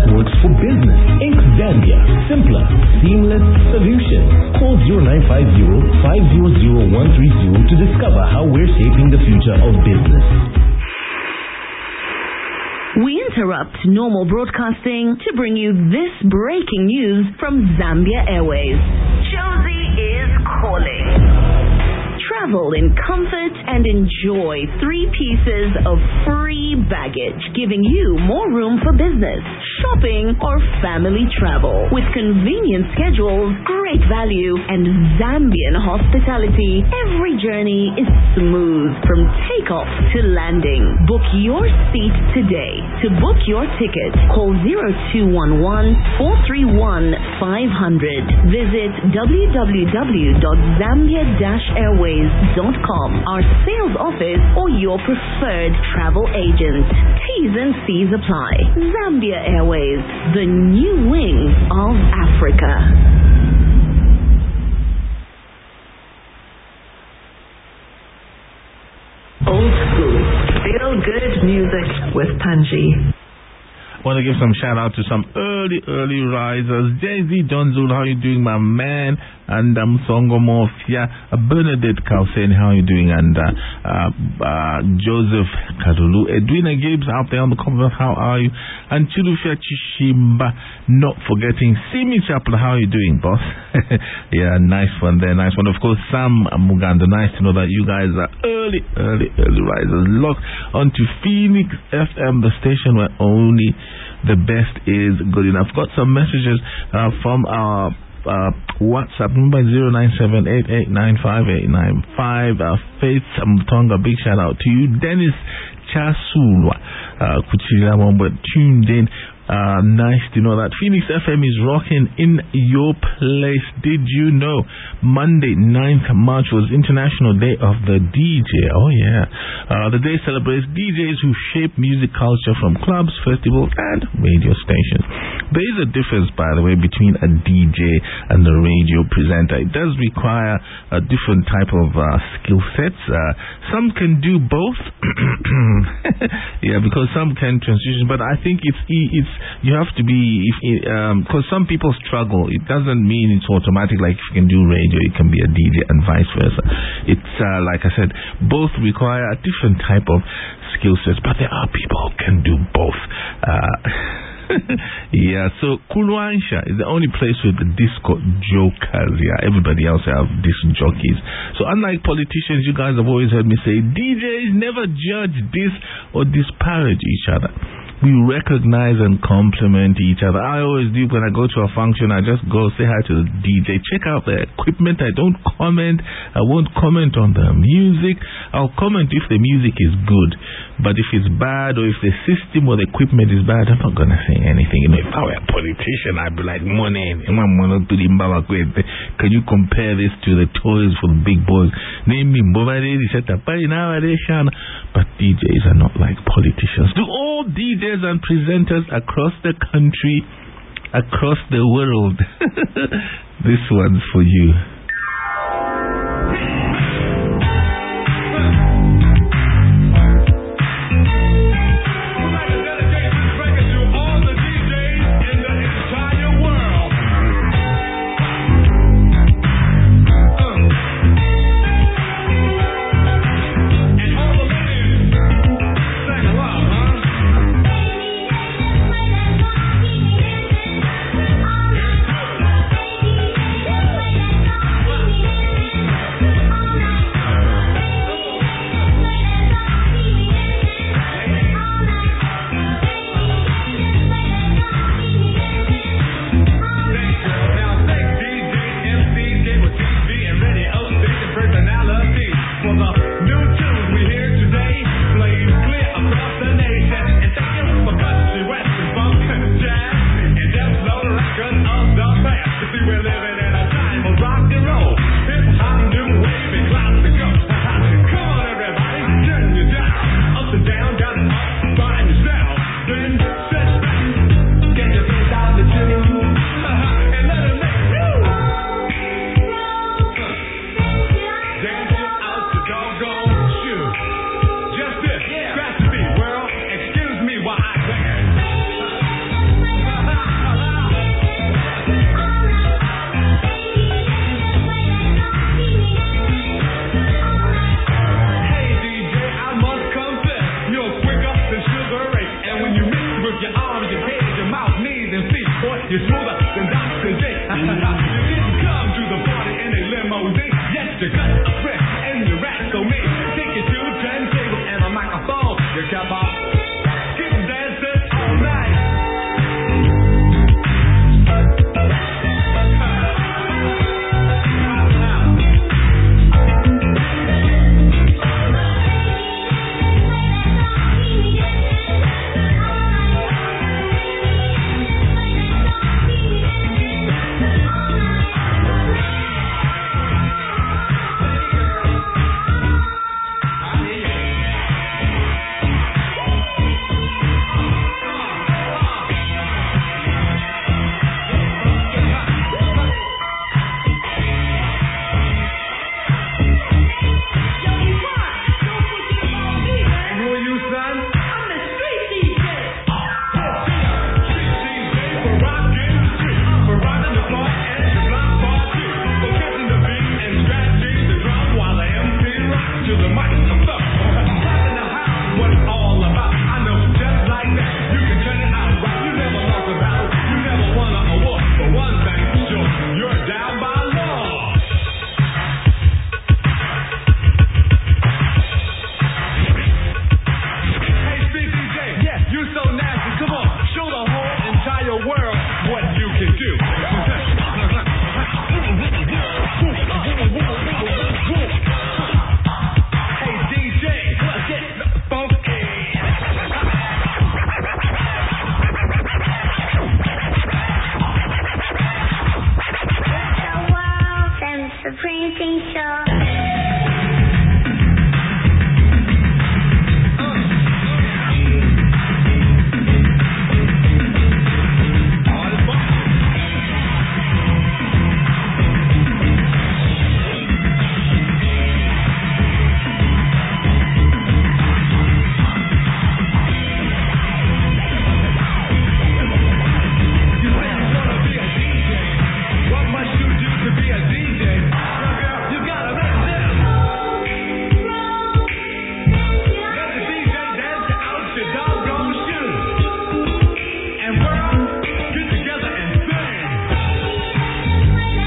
that works for business. Inc. Zambia. Simpler, seamless solutions. Call 0950-500-130 to discover how we're shaping the future of business. We interrupt normal broadcasting to bring you this breaking news from Zambia Airways. Josie is calling. Travel in comfort and enjoy 3 pieces of free baggage, giving you more room for business, shopping, or family travel. With convenient schedules, great value, and Zambian hospitality, every journey is smooth from takeoff to landing. Book your seat today. To book your ticket, call 0211-431-500. Visit www.zambia-airways.com, our sales office, or your preferred travel agent. T's and C's apply. Zambia Airways, the new wings of Africa. Old school, feel good music with Panji. I want to give some shout out to some early risers. Jay-Z Donzul, how you doing, my man? And Songo Mofia, Bernadette Kausen, how you doing? And Joseph Kadulu, Edwina Gibbs out there on the comment, how are you? And Chilufia Chishimba, not forgetting Simi Chapel, how you doing, boss? Yeah, nice one there, nice one. Of course, Sam Muganda, nice to know that you guys are early risers. Look onto Phoenix FM, the station where only the best is good enough. Got some messages from our WhatsApp number 0978895895. Faith Mtonga, big shout out to you. Dennis Chasulwa Kuchira Momba tuned in. Nice to know that Phoenix FM is rocking in your place. Did you know Monday 9th March was International Day of the DJ? Oh yeah. The day celebrates DJs who shape music culture from clubs, festivals and radio stations. There is a difference, by the way, between a DJ and a radio presenter. It does require a different type of skill sets. Some can do both. Yeah, because some can transition, but I think it's you have to be, because some people struggle. It doesn't mean it's automatic, like if you can do radio, you can be a DJ and vice versa. It's like I said, both require a different type of skill sets, but there are people who can do both. Yeah, so Kulwansha is the only place with the disco jokers. Yeah, everybody else have disc jockeys. So unlike politicians, you guys have always heard me say DJs never judge this or disparage each other. We recognize and compliment each other. I always do when I go to a function. I just go say hi to the DJ, check out the equipment. I don't comment. I won't comment on the music. I'll comment if the music is good, but if it's bad or if the system or the equipment is bad, I'm not gonna say anything. You know, if I were a politician, I'd be like, money. Can you compare this to the toys for the big boys? Name me, but DJs are not like politicians. Do all DJs and presenters across the country, across the world, this one's for you. You didn't come to the party in a limousine. Yes, you cut a friend and you rat so mean. Take you to the turntable and a microphone. You kept on